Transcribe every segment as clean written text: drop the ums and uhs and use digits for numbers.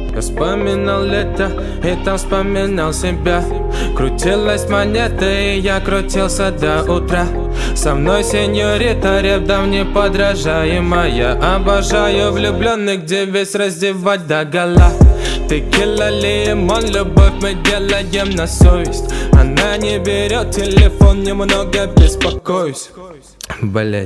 Я вспоминал лето, и там вспоминал себя. Крутилась монета, и я крутился до утра. Со мной сеньорита, рядом неподражаемая. Обожаю влюбленных девиц раздевать догола. Текила, лимон, любовь мы делаем на совесть. Она не берет телефон, немного беспокоюсь. Блять.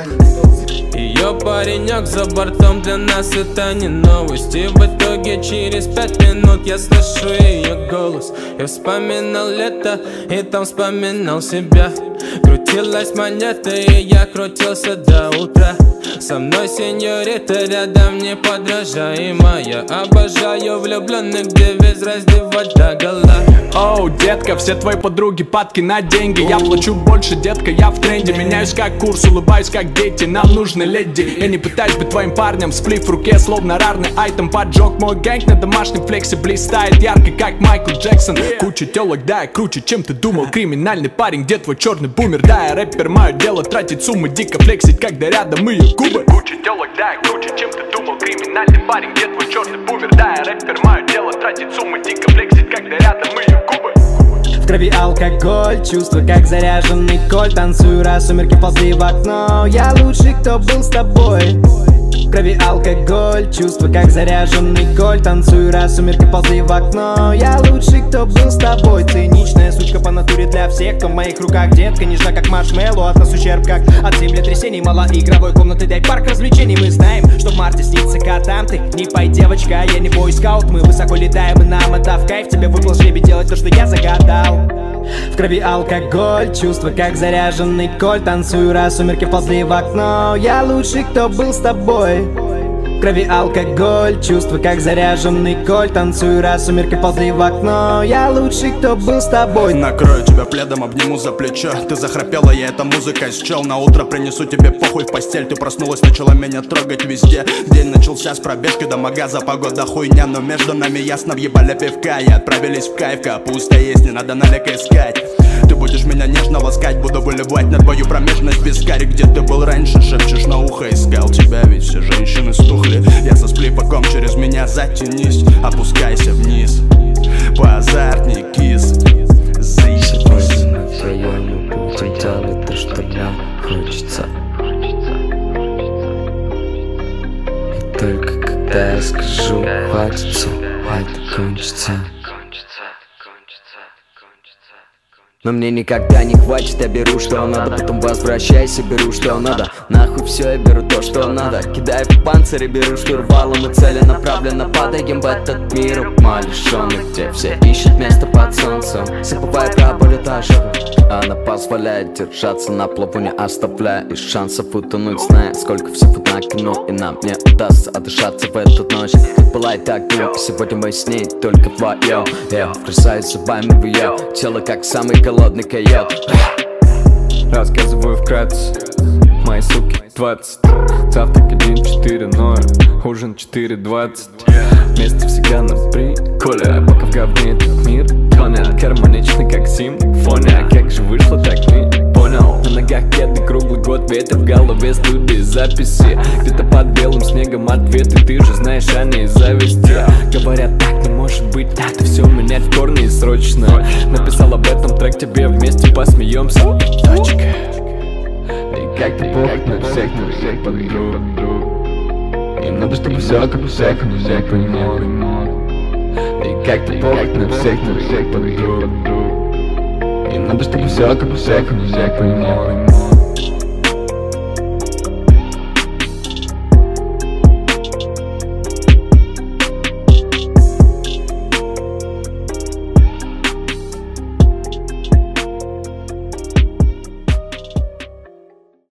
Ее паренек за бортом, для нас это не новость. И в итоге через 5 минут я слышу ее голос. Я вспоминал лето, и там вспоминал себя. Крутилась монета, и я крутился до утра. Со мной сеньорита, рядом неподражаемая. Обожаю влюбленных девиц раздевать догола. Оу, детка, все твои подруги падки на деньги. Я плачу больше, детка, я в тренде. Меняюсь как курс, улыбаюсь как дети. Нам нужны леди. Я не пытаюсь быть твоим парнем. Сплив в руке, словно рарный айтем. Поджег мой гэнг на домашнем флексе. Блистает ярко, как Майкл Джексон. Куча телок, да, я круче, чем ты думал. Криминальный парень, где твой черный бумер? Да, я рэпер, мое дело тратить суммы. Дико флексить, когда рядом ее губы. Куча телок, да, я круче, чем ты думал. Криминальный парень, где твой черный бумер? Да, я рэпер, мое дело тратить суммы. Дико флексить, когда рядом ее губы. В крови алкоголь, чувства как заряженный коль. Танцую, раз сумерки ползли в окно. Я лучший, кто был с тобой. В крови алкоголь, чувства как заряженный коль. Танцую, раз сумерки ползли в окно. Я лучший, кто был с тобой. Циничная сучка по натуре для всех, кто в моих руках. Детка нежна как маршмеллоу, от нас ущерб как от землетрясений. Мало игровой комнаты, дай парк развлечений. Мы знаем, что в марте снится котам. Ты не пой, девочка, я не бойскаут. Мы высоко летаем, и нам это в кайф. Тебе выпал жребий делать то, что я загадал. В крови алкоголь, чувства как заряженный коль. Танцую, раз сумерки ползли в окно. Я лучший, кто был с тобой. В крови алкоголь, чувства как заряженный коль. Танцую, раз сумерки ползли в окно. Я лучший, кто был с тобой. Накрою тебя пледом, обниму за плечо. Ты захрапела, я это музыкой счел. На утро принесу тебе похуй в постель. Ты проснулась, начала меня трогать везде. День начался с пробежки до магаза. Погода хуйня, но между нами ясно. Въебали пивка и отправились в кайф. Капуста есть, не надо налик искать. Ты будешь меня нежно ласкать. Буду выливать на твою промежность вискарь. Где ты был раньше, шепчешь на ухо. Искал тебя, ведь все женщины стухли. Я со сплифаком, через меня затянись. Опускайся вниз, поазартней кис. Заебись. Мы вдвоем будем делать то, что нам хочется. И только когда я скажу хватит, все, это кончится. Но мне никогда не хватит, я беру, что надо. Потом возвращайся, беру, что надо. Нахуй все, я беру то, что надо. Кидаю в панцирь и беру штурвалом. И целенаправленно падаем в этот мир умалишенный, где все ищут место под солнцем. Забывая про боль этажа. Она позволяет держаться на плаву, не оставляя и шансов утонуть. Зная, сколько всего накину, и нам не удастся отдышаться в эту ночь. Пылает огнем, и сегодня мы с ней только вдвоем. Я вгрызаюсь зубами в ее тело, как самый голодный койот. Рассказываю вкратце, мои суки 20. Завтрак 1:04, ужин 4:20. Вместе всегда на приколе, пока в говне этот мир тонет. Гармоничный как симфония, как же вышло, так не понял. На ногах кеды, круглый год, ветер в голове, студии записи. Где-то под белым снегом ответы, ты же знаешь, они зависти. Говорят, так не может быть, надо все менять в корне и срочно. Написал об этом трек, тебе вместе посмеемся. И точка. И как-то похоть на всех подруг. И надо, чтобы все как у всех понимал. И как-то похоть на всех подруг. И надо, чтобы все как у всех понимал.